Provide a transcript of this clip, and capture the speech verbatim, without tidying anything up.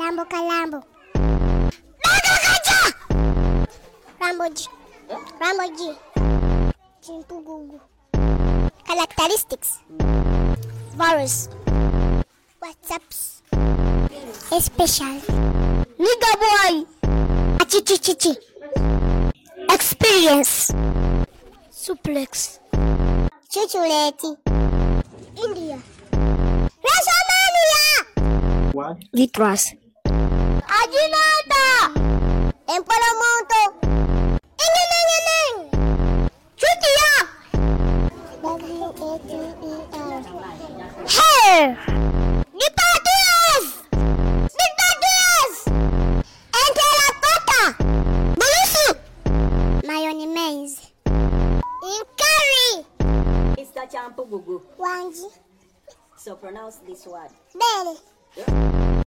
Lambo Kalambo. Rambo G. Rambo G. Chimpugugu. Characteristics. Virus. WhatsApps. Special. Nigga boy. Achichichichi. Experience. Suplex. Chuchuleti. India. Resomania. What? Vitras. Ajinata. Empalamonto. Ingenengeneng. Chutia. W A T E R. Hair. Nipatias. Nipatias. Enteratota. Bulusu. Mayonnaise. Curry. Mister Champugugu. Wanji. So pronounce this word. Belly.